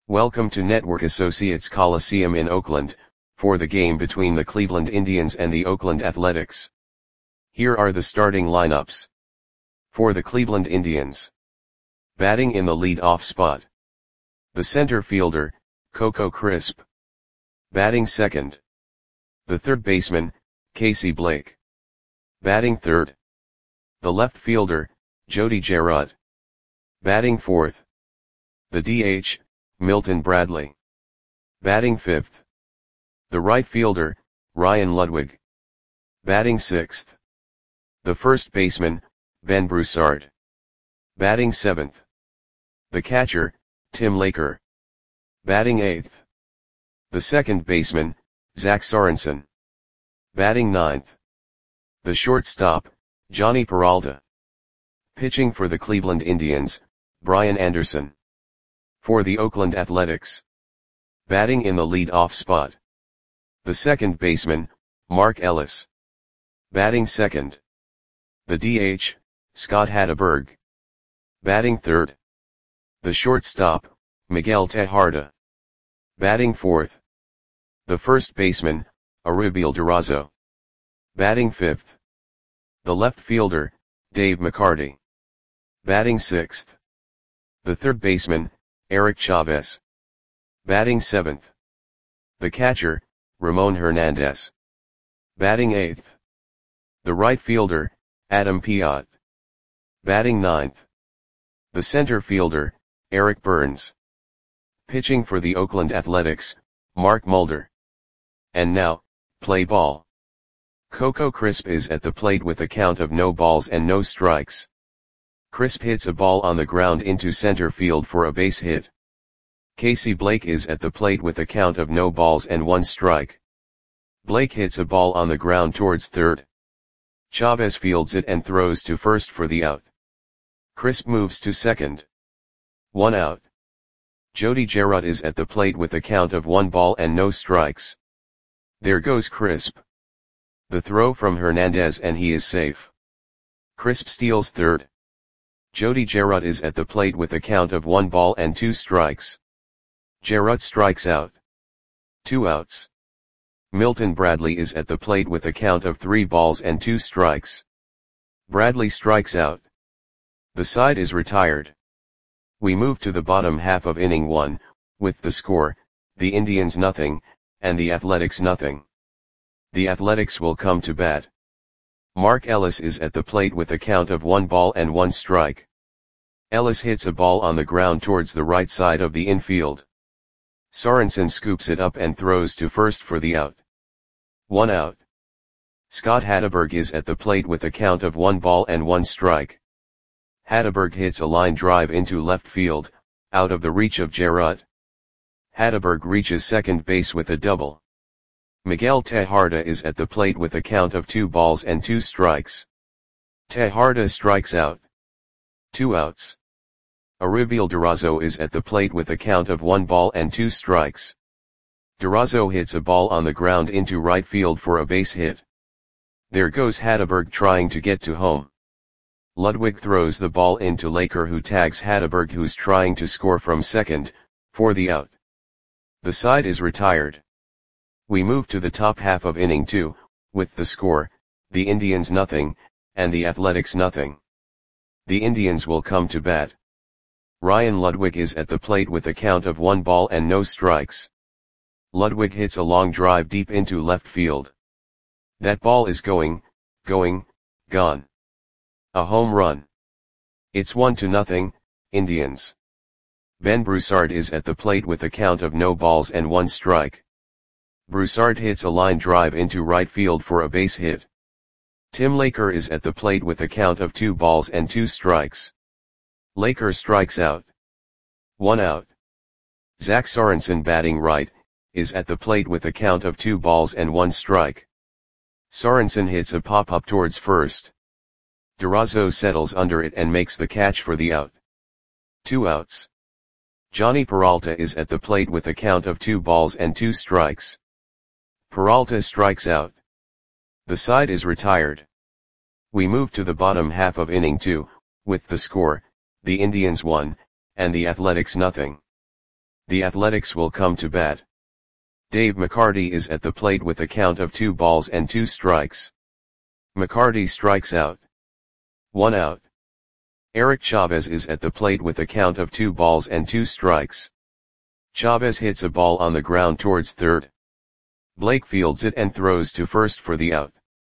Welcome to Network Associates Coliseum in Oakland, for the game between the Cleveland Indians and the Oakland Athletics. Here are the starting lineups. For the Cleveland Indians. Batting in the lead-off spot. The center fielder, Coco Crisp. Batting second. The third baseman, Casey Blake. Batting third. The left fielder, Jody Gerard. Batting fourth. The DH, Milton Bradley. Batting fifth. The right fielder, Ryan Ludwig. Batting sixth. The first baseman, Ben Broussard. Batting seventh. The catcher, Tim Laker. Batting eighth. The second baseman, Zach Sorensen. Batting ninth. The shortstop, Johnny Peralta. Pitching for the Cleveland Indians, Brian Anderson. For the Oakland Athletics. Batting in the lead-off spot. The second baseman, Mark Ellis. Batting second. The DH, Scott Hatteberg. Batting third. The shortstop, Miguel Tejada. Batting fourth. The first baseman, Arubiel Durazo. Batting fifth. The left fielder, Dave McCarty. Batting sixth. The third baseman, Eric Chavez. Batting seventh. The catcher, Ramon Hernandez. Batting eighth. The right fielder, Adam Piot. Batting ninth. The center fielder, Eric Burns. Pitching for the Oakland Athletics, Mark Mulder. And now, play ball. Coco Crisp is at the plate with a count of no balls and no strikes. Crisp hits a ball on the ground into center field for a base hit. Casey Blake is at the plate with a count of no balls and one strike. Blake hits a ball on the ground towards third. Chavez fields it and throws to first for the out. Crisp moves to second. 1 out. Jody Gerard is at the plate with a count of 1 ball and no strikes. There goes Crisp. The throw from Hernandez and he is safe. Crisp steals third. Jody Gerard is at the plate with a count of 1 ball and 2 strikes. Gerard strikes out. 2 outs. Milton Bradley is at the plate with a count of 3 balls and 2 strikes. Bradley strikes out. The side is retired. We move to the bottom half of inning 1, with the score, the Indians nothing, and the Athletics nothing. The Athletics will come to bat. Mark Ellis is at the plate with a count of 1 ball and 1 strike. Ellis hits a ball on the ground towards the right side of the infield. Sorensen scoops it up and throws to first for the out. 1 out. Scott Hatteberg is at the plate with a count of 1 ball and 1 strike. Hatteberg hits a line drive into left field, out of the reach of Gerard. Hatteberg reaches second base with a double. Miguel Tejada is at the plate with a count of 2 balls and 2 strikes. Tejada strikes out. 2 outs. Arubiel Durazo is at the plate with a count of 1 ball and 2 strikes. Durazo hits a ball on the ground into right field for a base hit. There goes Hatteberg trying to get to home. Ludwig throws the ball into Laker, who tags Hatteberg, who's trying to score from second, for the out. The side is retired. We move to the top half of inning 2, with the score, the Indians nothing, and the Athletics nothing. The Indians will come to bat. Ryan Ludwig is at the plate with a count of 1 ball and no strikes. Ludwig hits a long drive deep into left field. That ball is gone. A home run. It's 1-0, Indians. Ben Broussard is at the plate with a count of no balls and 1 strike. Broussard hits a line drive into right field for a base hit. Tim Laker is at the plate with a count of 2 balls and 2 strikes. Laker strikes out. 1 out. Zach Sorensen, batting right, is at the plate with a count of 2 balls and 1 strike. Sorensen hits a pop-up towards first. Durazo settles under it and makes the catch for the out. 2 outs. Johnny Peralta is at the plate with a count of 2 balls and 2 strikes. Peralta strikes out. The side is retired. We move to the bottom half of inning 2, with the score, the Indians 1, and the Athletics nothing. The Athletics will come to bat. Dave McCarty is at the plate with a count of 2 balls and 2 strikes. McCarty strikes out. 1 out. Eric Chavez is at the plate with a count of 2 balls and 2 strikes. Chavez hits a ball on the ground towards third. Blake fields it and throws to first for the out.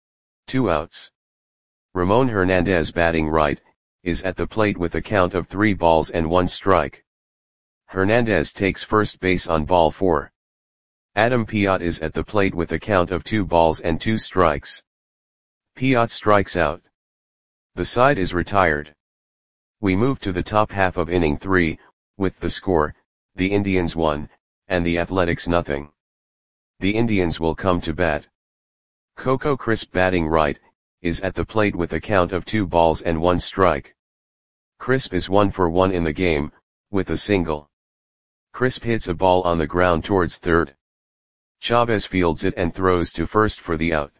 2 outs. Ramon Hernandez, batting right, is at the plate with a count of 3 balls and 1 strike. Hernandez takes first base on ball 4. Adam Piot is at the plate with a count of 2 balls and 2 strikes. Piot strikes out. The side is retired. We move to the top half of inning 3, with the score, the Indians 1, and the Athletics nothing. The Indians will come to bat. Coco Crisp, batting right, is at the plate with a count of 2 balls and 1 strike. Crisp is 1 for 1 in the game, with a single. Crisp hits a ball on the ground towards third. Chavez fields it and throws to first for the out.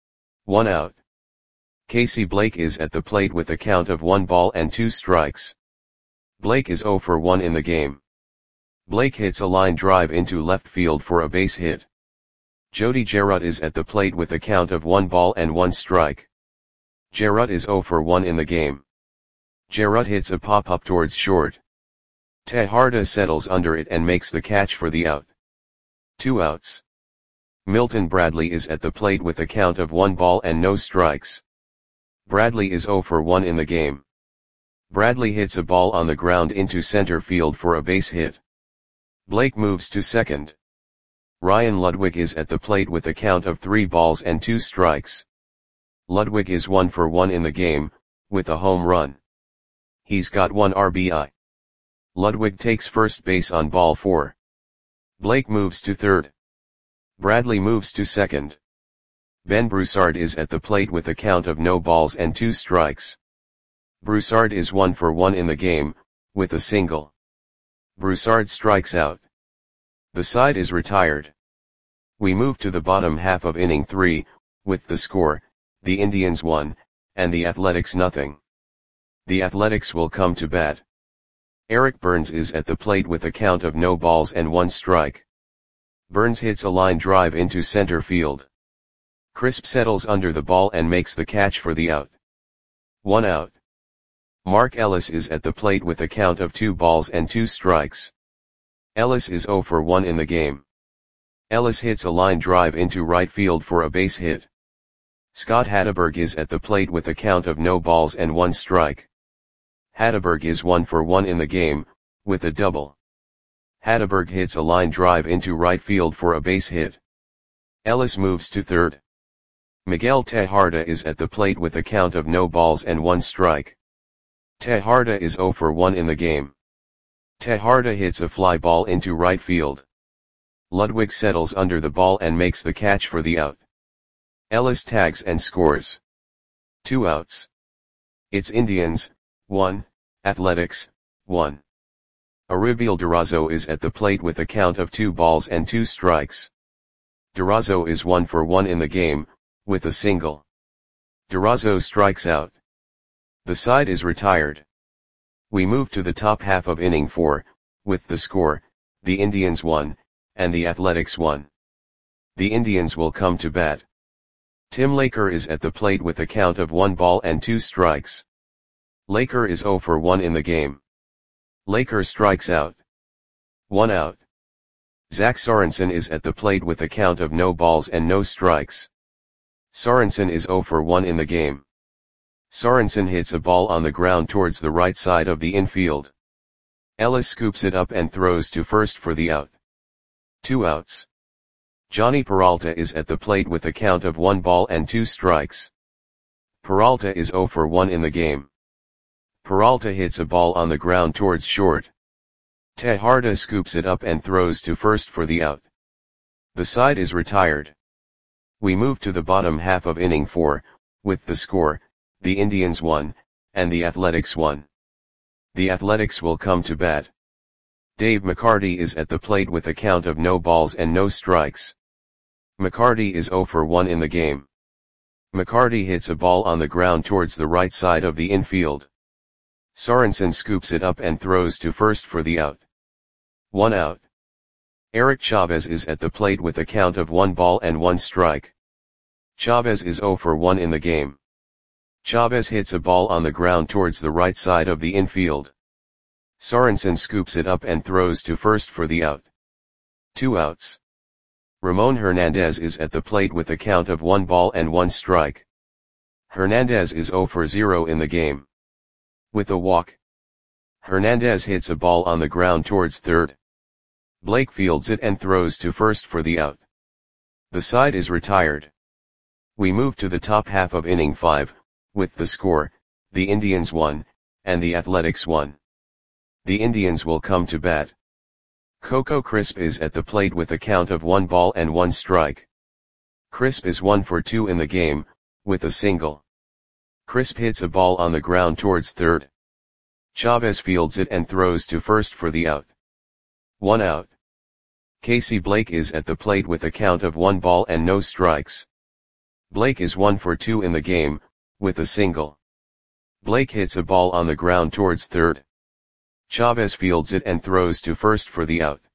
1 out. Casey Blake is at the plate with a count of 1 ball and 2 strikes. Blake is 0 for 1 in the game. Blake hits a line drive into left field for a base hit. Jody Jarrett is at the plate with a count of 1 ball and 1 strike. Jarrett is 0 for 1 in the game. Jarrett hits a pop-up towards short. Tejada settles under it and makes the catch for the out. 2 outs. Milton Bradley is at the plate with a count of 1 ball and no strikes. Bradley is 0 for 1 in the game. Bradley hits a ball on the ground into center field for a base hit. Blake moves to second. Ryan Ludwig is at the plate with a count of 3 balls and 2 strikes. Ludwig is 1 for 1 in the game, with a home run. He's got 1 RBI. Ludwig takes first base on ball 4. Blake moves to third. Bradley moves to second. Ben Broussard is at the plate with a count of no balls and 2 strikes. Broussard is 1 for 1 in the game, with a single. Broussard strikes out. The side is retired. We move to the bottom half of inning 3, with the score, the Indians 1, and the Athletics nothing. The Athletics will come to bat. Eric Burns is at the plate with a count of no balls and 1 strike. Burns hits a line drive into center field. Crisp settles under the ball and makes the catch for the out. 1 out. Mark Ellis is at the plate with a count of 2 balls and 2 strikes. Ellis is 0 for 1 in the game. Ellis hits a line drive into right field for a base hit. Scott Hatteberg is at the plate with a count of no balls and 1 strike. Hatteberg is 1 for 1 in the game, with a double. Hatteberg hits a line drive into right field for a base hit. Ellis moves to third. Miguel Tejada is at the plate with a count of no balls and 1 strike. Tejada is 0 for 1 in the game. Tejada hits a fly ball into right field. Ludwig settles under the ball and makes the catch for the out. Ellis tags and scores. 2 outs. It's Indians, 1, Athletics, 1. Aribiel Durazo is at the plate with a count of 2 balls and 2 strikes. Durazo is 1 for 1 in the game, with a single. Durazo strikes out. The side is retired. We move to the top half of inning 4, with the score, the Indians 1, and the Athletics 1. The Indians will come to bat. Tim Laker is at the plate with a count of 1 ball and 2 strikes. Laker is 0 for 1 in the game. Laker strikes out. 1 out. Zach Sorensen is at the plate with a count of no balls and no strikes. Sorensen is 0 for 1 in the game. Sorensen hits a ball on the ground towards the right side of the infield. Ellis scoops it up and throws to first for the out. 2 outs. Johnny Peralta is at the plate with a count of 1 ball and 2 strikes. Peralta is 0 for 1 in the game. Peralta hits a ball on the ground towards short. Tejada scoops it up and throws to first for the out. The side is retired. We move to the bottom half of inning 4, with the score, the Indians 1, and the Athletics 1. The Athletics will come to bat. Dave McCarty is at the plate with a count of no balls and no strikes. McCarty is 0 for 1 in the game. McCarty hits a ball on the ground towards the right side of the infield. Sorensen scoops it up and throws to first for the out. 1 out. Eric Chavez is at the plate with a count of 1 ball and 1 strike. Chavez is 0 for 1 in the game. Chavez hits a ball on the ground towards the right side of the infield. Sorensen scoops it up and throws to first for the out. 2 outs. Ramon Hernandez is at the plate with a count of 1 ball and 1 strike. Hernandez is 0 for 0 in the game. With a walk, Hernandez hits a ball on the ground towards third. Blake fields it and throws to first for the out. The side is retired. We move to the top half of inning 5, with the score, the Indians 1, and the Athletics 1. The Indians will come to bat. Coco Crisp is at the plate with a count of 1 ball and 1 strike. Crisp is 1 for 2 in the game, with a single. Crisp hits a ball on the ground towards third. Chavez fields it and throws to first for the out. 1 out. Casey Blake is at the plate with a count of 1 ball and no strikes. Blake is 1 for 2 in the game, with a single. Blake hits a ball on the ground towards third. Chavez fields it and throws to first for the out.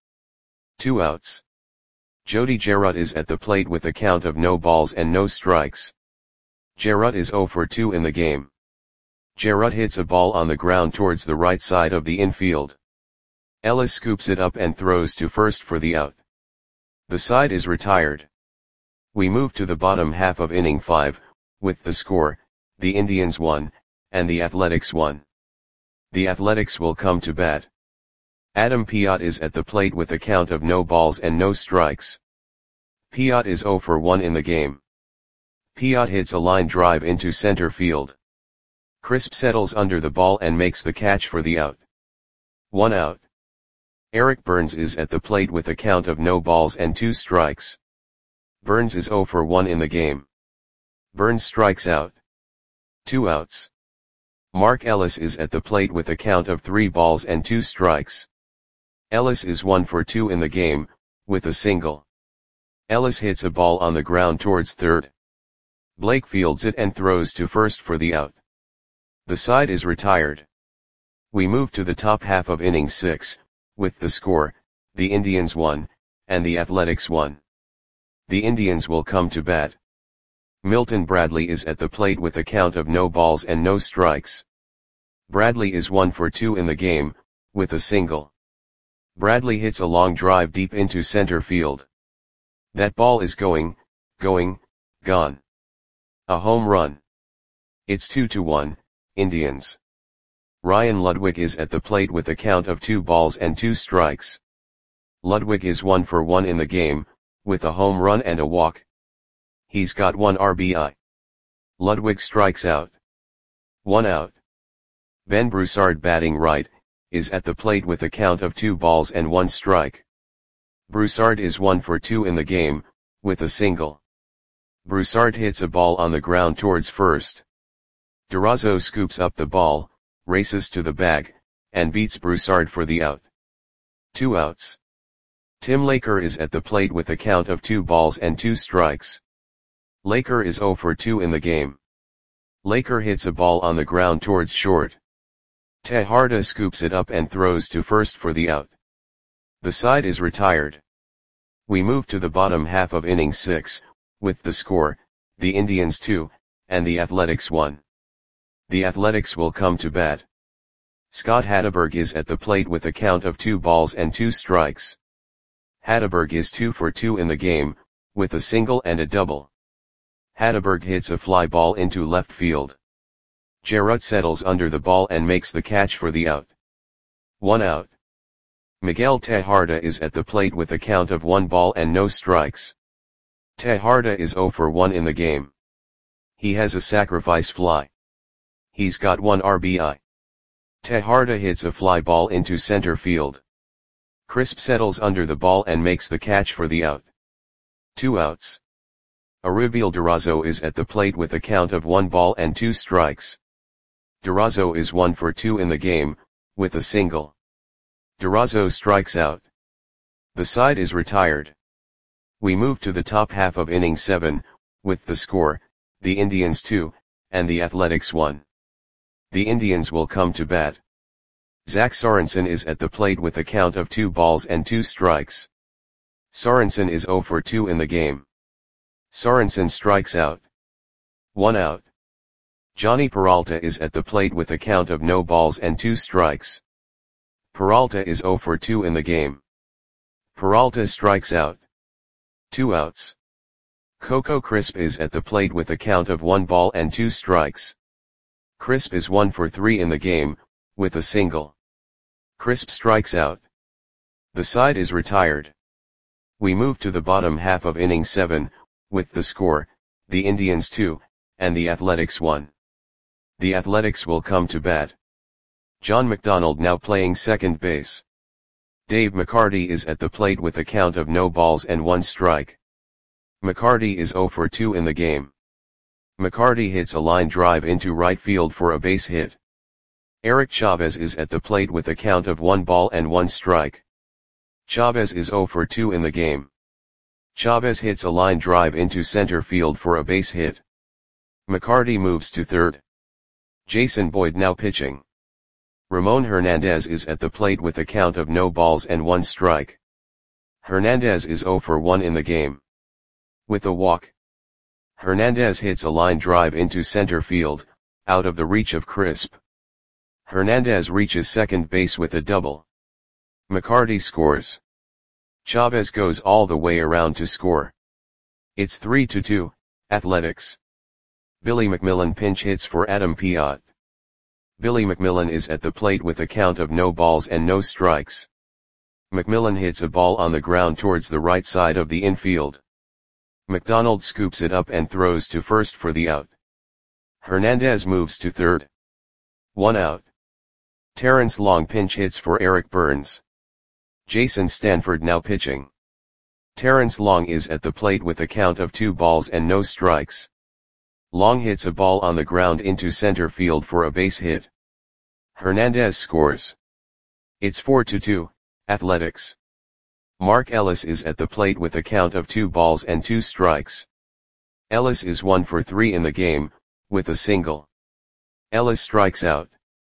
2 outs. Jody Jarrett is at the plate with a count of no balls and no strikes. Jarrett is 0 for 2 in the game. Jarrett hits a ball on the ground towards the right side of the infield. Ellis scoops it up and throws to first for the out. The side is retired. We move to the bottom half of inning 5, with the score, the Indians 1, and the Athletics 1. The Athletics will come to bat. Adam Piot is at the plate with a count of no balls and no strikes. Piot is 0 for 1 in the game. Piot hits a line drive into center field. Crisp settles under the ball and makes the catch for the out. 1 out. Eric Burns is at the plate with a count of no balls and 2 strikes. Burns is 0 for 1 in the game. Burns strikes out. 2 outs. Mark Ellis is at the plate with a count of 3 balls and 2 strikes. Ellis is 1 for 2 in the game, with a single. Ellis hits a ball on the ground towards third. Blake fields it and throws to first for the out. The side is retired. We move to the top half of inning 6, with the score, the Indians 1, and the Athletics 1. The Indians will come to bat. Milton Bradley is at the plate with a count of no balls and no strikes. Bradley is 1 for 2 in the game, with a single. Bradley hits a long drive deep into center field. That ball is gone. A home run. It's 2-1, Indians. Ryan Ludwig is at the plate with a count of 2 balls and 2 strikes. Ludwig is 1 for 1 in the game, with a home run and a walk. He's got 1 RBI. Ludwig strikes out. 1 out. Ben Broussard, batting right, is at the plate with a count of 2 balls and 1 strike. Broussard is 1 for 2 in the game, with a single. Broussard hits a ball on the ground towards first. Durazo scoops up the ball, races to the bag, and beats Broussard for the out. 2 outs. Tim Laker is at the plate with a count of 2 balls and 2 strikes. Laker is 0 for 2 in the game. Laker hits a ball on the ground towards short. Tejada scoops it up and throws to first for the out. The side is retired. We move to the bottom half of inning 6, with the score, the Indians 2, and the Athletics 1. The Athletics will come to bat. Scott Hatteberg is at the plate with a count of 2 balls and 2 strikes. Hatteberg is 2 for 2 in the game, with a single and a double. Hatteberg hits a fly ball into left field. Jarrett settles under the ball and makes the catch for the out. 1 out. Miguel Tejada is at the plate with a count of 1 ball and no strikes. Tejada is 0 for 1 in the game. He has a sacrifice fly. He's got 1 RBI. Tejada hits a fly ball into center field. Crisp settles under the ball and makes the catch for the out. 2 outs. Arubiel Durazo is at the plate with a count of 1 ball and 2 strikes. Durazo is 1 for 2 in the game, with a single. Durazo strikes out. The side is retired. We move to the top half of inning 7, with the score, the Indians 2, and the Athletics 1. The Indians will come to bat. Zach Sorensen is at the plate with a count of 2 balls and 2 strikes. Sorensen is 0 for 2 in the game. Sorensen strikes out. 1 out. Johnny Peralta is at the plate with a count of no balls and 2 strikes. Peralta is 0 for 2 in the game. Peralta strikes out. 2 outs. Coco Crisp is at the plate with a count of 1 ball and 2 strikes. Crisp is 1 for 3 in the game, with a single. Crisp strikes out. The side is retired. We move to the bottom half of inning 7, with the score, the Indians 2, and the Athletics 1. The Athletics will come to bat. John McDonald now playing second base. Dave McCarty is at the plate with a count of no balls and 1 strike. McCarty is 0 for 2 in the game. McCarty hits a line drive into right field for a base hit. Eric Chavez is at the plate with a count of 1 ball and 1 strike. Chavez is 0 for 2 in the game. Chavez hits a line drive into center field for a base hit. McCarty moves to third. Jason Boyd now pitching. Ramon Hernandez is at the plate with a count of no balls and 1 strike. Hernandez is 0 for 1 in the game. With a walk. Hernandez hits a line drive into center field, out of the reach of Crisp. Hernandez reaches second base with a double. McCarty scores. Chavez goes all the way around to score. It's 3-2, Athletics. Billy McMillan pinch hits for Adam Piot. Billy McMillan is at the plate with a count of no balls and no strikes. McMillan hits a ball on the ground towards the right side of the infield. McDonald scoops it up and throws to first for the out. Hernandez moves to third. 1 out. Terrence Long pinch hits for Eric Burns. Jason Stanford now pitching. Terrence Long is at the plate with a count of 2 balls and no strikes. Long hits a ball on the ground into center field for a base hit. Hernandez scores. It's 4-2, Athletics. Mark Ellis is at the plate with a count of 2 balls and 2 strikes. Ellis is 1 for 3 in the game, with a single. Ellis strikes out.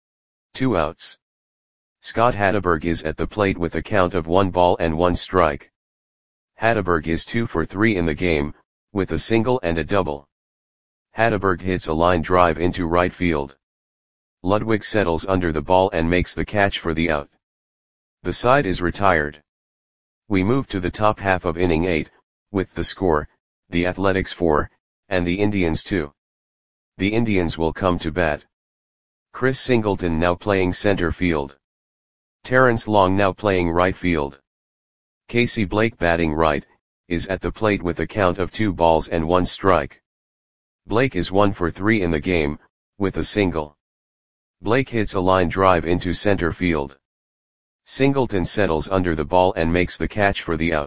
2 outs. Scott Hatteberg is at the plate with a count of 1 ball and 1 strike. Hatteberg is 2 for 3 in the game, with a single and a double. Hatteberg hits a line drive into right field. Ludwig settles under the ball and makes the catch for the out. The side is retired. We move to the top half of inning 8, with the score, the Athletics 4, and the Indians 2. The Indians will come to bat. Chris Singleton now playing center field. Terrence Long now playing right field. Casey Blake batting right, is at the plate with a count of 2 balls and 1 strike. Blake is 1 for 3 in the game, with a single. Blake hits a line drive into center field. Singleton settles under the ball and makes the catch for the out.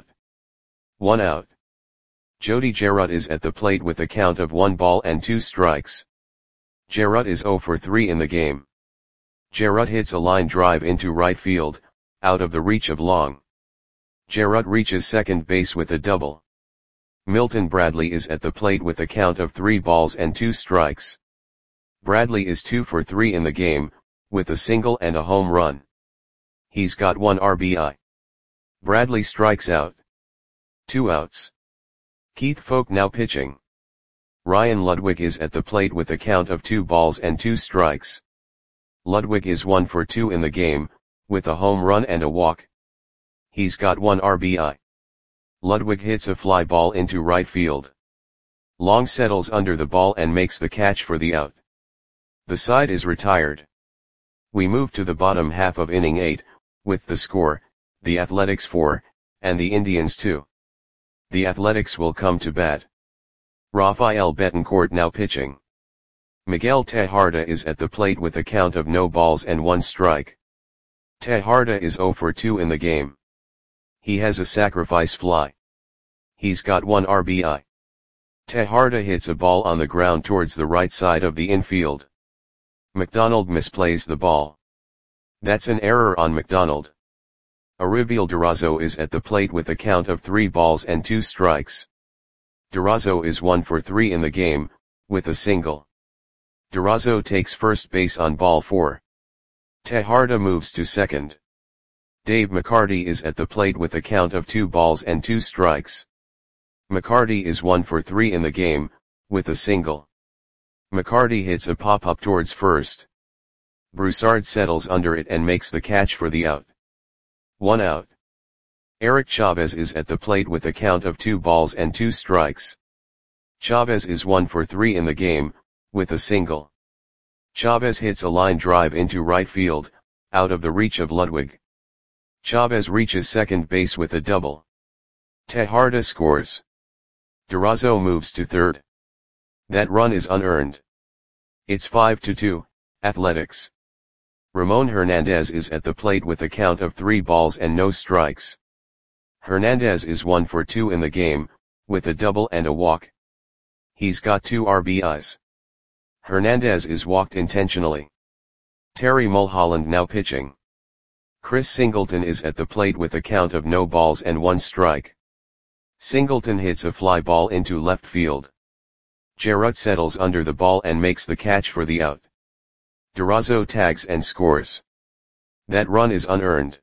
1 out. Jody Gerut is at the plate with a count of 1 ball and 2 strikes. Gerut is 0 for 3 in the game. Gerut hits a line drive into right field, out of the reach of Long. Gerut reaches second base with a double. Milton Bradley is at the plate with a count of 3 balls and 2 strikes. Bradley is 2 for 3 in the game, with a single and a home run. He's got 1 RBI. Bradley strikes out. 2 outs. Keith Folk now pitching. Ryan Ludwig is at the plate with a count of 2 balls and 2 strikes. Ludwig is 1 for 2 in the game, with a home run and a walk. He's got 1 RBI. Ludwig hits a fly ball into right field. Long settles under the ball and makes the catch for the out. The side is retired. We move to the bottom half of inning 8, with the score, the Athletics 4, and the Indians 2. The Athletics will come to bat. Rafael Betancourt now pitching. Miguel Tejada is at the plate with a count of no balls and 1 strike. Tejada is 0 for 2 in the game. He has a sacrifice fly. He's got 1 RBI. Tejada hits a ball on the ground towards the right side of the infield. McDonald misplays the ball. That's an error on McDonald. Aribiel Durazo is at the plate with a count of 3 balls and 2 strikes. Durazo is 1 for 3 in the game, with a single. Durazo takes first base on ball 4. Tejada moves to second. Dave McCarty is at the plate with a count of 2 balls and 2 strikes. McCarty is 1 for 3 in the game, with a single. McCarty hits a pop-up towards first. Broussard settles under it and makes the catch for the out. 1 out. Eric Chavez is at the plate with a count of 2 balls and 2 strikes. Chavez is 1 for 3 in the game, with a single. Chavez hits a line drive into right field, out of the reach of Ludwig. Chavez reaches second base with a double. Tejada scores. Durazo moves to third. That run is unearned. It's 5-2, Athletics. Ramon Hernandez is at the plate with a count of 3 balls and no strikes. Hernandez is 1 for 2 in the game, with a double and a walk. He's got 2 RBIs. Hernandez is walked intentionally. Terry Mulholland now pitching. Chris Singleton is at the plate with a count of no balls and 1 strike. Singleton hits a fly ball into left field. Jarrett settles under the ball and makes the catch for the out. Durazo tags and scores. That run is unearned.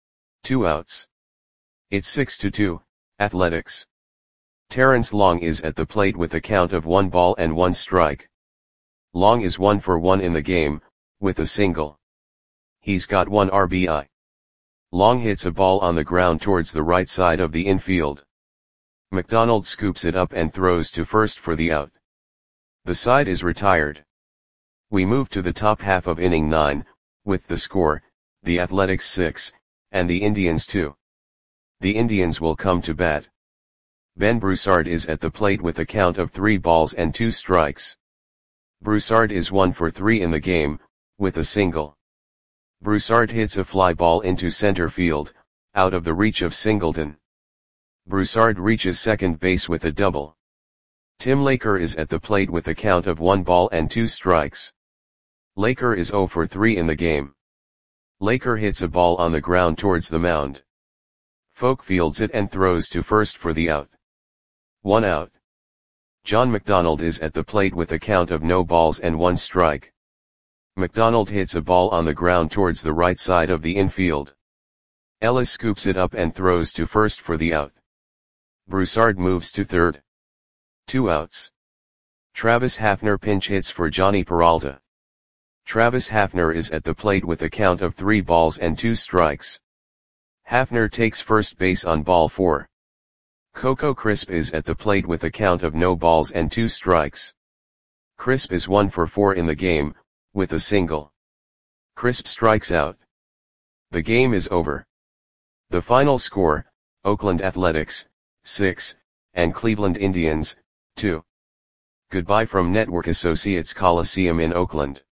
2 outs. It's 6-2, Athletics. Terrence Long is at the plate with a count of 1 ball and 1 strike. Long is 1 for 1 in the game, with a single. He's got 1 RBI. Long hits a ball on the ground towards the right side of the infield. McDonald scoops it up and throws to first for the out. The side is retired. We move to the top half of inning 9, with the score, the Athletics 6, and the Indians 2. The Indians will come to bat. Ben Broussard is at the plate with a count of 3 balls and 2 strikes. Broussard is 1 for 3 in the game, with a single. Broussard hits a fly ball into center field, out of the reach of Singleton. Broussard reaches second base with a double. Tim Laker is at the plate with a count of 1 ball and 2 strikes. Laker is 0 for 3 in the game. Laker hits a ball on the ground towards the mound. Folk fields it and throws to first for the out. 1 out. John McDonald is at the plate with a count of no balls and 1 strike. McDonald hits a ball on the ground towards the right side of the infield. Ellis scoops it up and throws to first for the out. Broussard moves to third. 2 outs. Travis Hafner pinch hits for Johnny Peralta. Travis Hafner is at the plate with a count of 3 balls and 2 strikes. Hafner takes first base on ball 4. Coco Crisp is at the plate with a count of no balls and 2 strikes. Crisp is 1 for 4 in the game, with a single. Crisp strikes out. The game is over. The final score, Oakland Athletics, 6, and Cleveland Indians, 2. Goodbye from Network Associates Coliseum in Oakland.